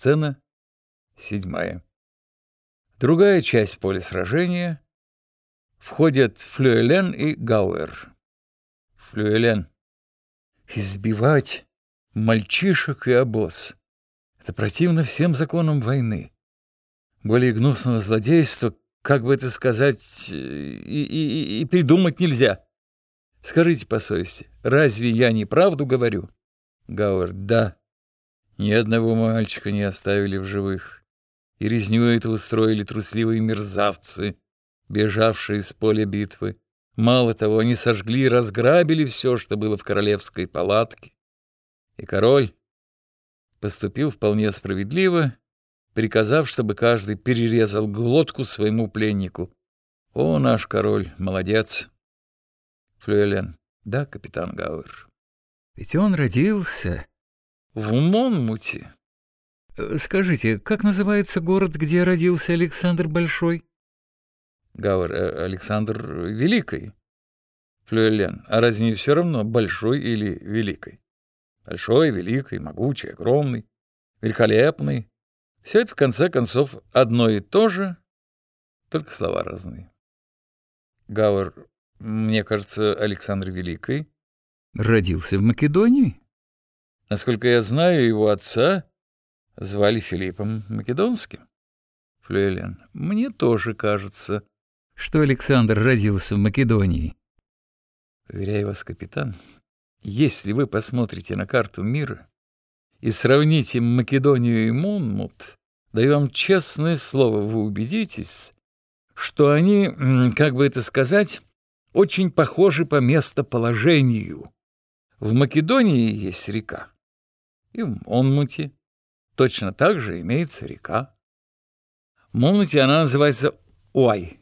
Сцена 7. Другая часть поля сражения. Входят Флюэлен и Гауэр. Флюэлен. Избивать мальчишек и обоз — это противно всем законам войны. Более гнусного злодейства, как бы это сказать, и придумать нельзя. Скажите по совести, разве я неправду говорю? Гауэр. Да. Ни одного мальчика не оставили в живых. И резню эту устроили трусливые мерзавцы, бежавшие с поля битвы. Мало того, они сожгли и разграбили все, что было в королевской палатке. И король поступил вполне справедливо, приказав, чтобы каждый перерезал глотку своему пленнику. О, наш король, молодец. Флюэлен. Да, капитан Гауэр. Ведь он родился в Монмуте. Скажите, как называется город, где родился Александр Большой? Гауэр. Александр Великий. Флюэлен. А разве не все равно, большой или великий? Большой, великий, могучий, огромный, великолепный. Все это, в конце концов, одно и то же, только слова разные. Гауэр. Мне кажется, Александр Великий родился в Македонии. Насколько я знаю, его отца звали Филиппом Македонским. Флюэлен. Мне тоже кажется, что Александр родился в Македонии. Уверяю вас, капитан, если вы посмотрите на карту мира и сравните Македонию и Монмут, даю вам честное слово, вы убедитесь, что они, как бы это сказать, очень похожи по местоположению. В Македонии есть река, и в Монмуте точно так же имеется река. В Монмуте она называется Уай.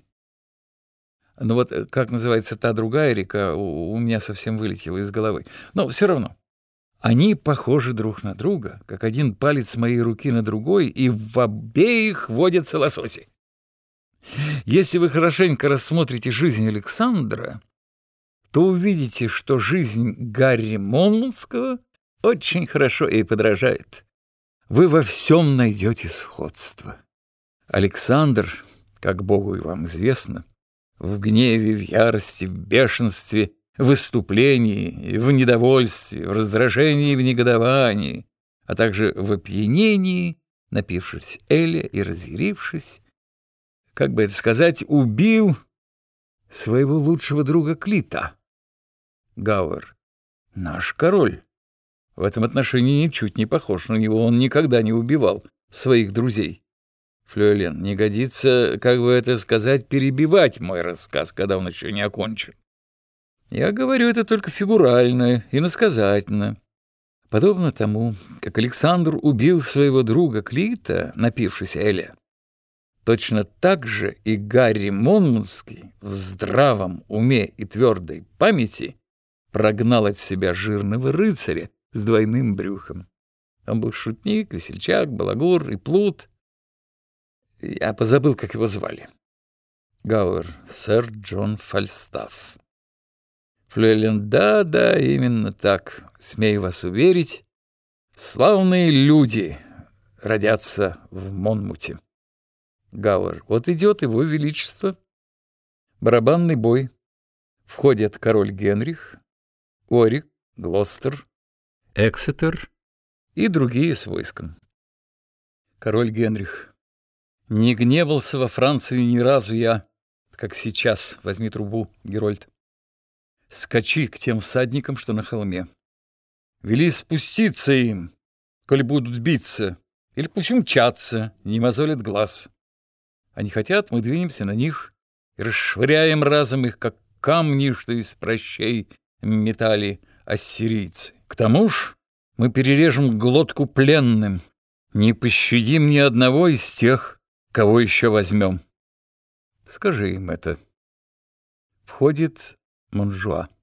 Но вот как называется та другая река, у меня совсем вылетело из головы. Но все равно. Они похожи друг на друга, как один палец моей руки на другой, и в обеих водятся лососи. Если вы хорошенько рассмотрите жизнь Александра, то увидите, что жизнь Гарри Монмутского очень хорошо ей подражает. Вы во всем найдете сходство. Александр, как Богу и вам известно, в гневе, в ярости, в бешенстве, в выступлении, в недовольстве, в раздражении, в негодовании, а также в опьянении, напившись эля и разъярившись, как бы это сказать, убил своего лучшего друга Клита. Гауэр. Наш король в этом отношении ничуть не похож на него, он никогда не убивал своих друзей. Флюэлен. Не годится, как бы это сказать, перебивать мой рассказ, когда он еще не окончен. Я говорю это только фигурально, иносказательно. Подобно тому, как Александр убил своего друга Клита, напившись эля, точно так же и Гарри Монмутский в здравом уме и твердой памяти прогнал от себя жирного рыцаря с двойным брюхом. Он был шутник, весельчак, балагур и плут. Я позабыл, как его звали. Гауэр. Сэр Джон Фальстаф. Флюэлен. Да, именно так. Смею вас уверить, славные люди родятся в Монмуте. Гауэр. Вот идет его величество. Барабанный бой. Входят король Генрих, Орик, Глостер, Эксетер и другие с войском. Король Генрих. Не гневался во Франции ни разу я, как сейчас. Возьми трубу, Герольд. Скачи к тем всадникам, что на холме. Вели спуститься им, коли будут биться, или пусть мчатся, не мозолят глаз. Они хотят, мы двинемся на них и расшвыряем разом их, как камни, что из прощей метали ассирийцы. К тому ж мы перережем глотку пленным, не пощадим ни одного из тех, кого еще возьмем. Скажи им это. Входит Монжуа.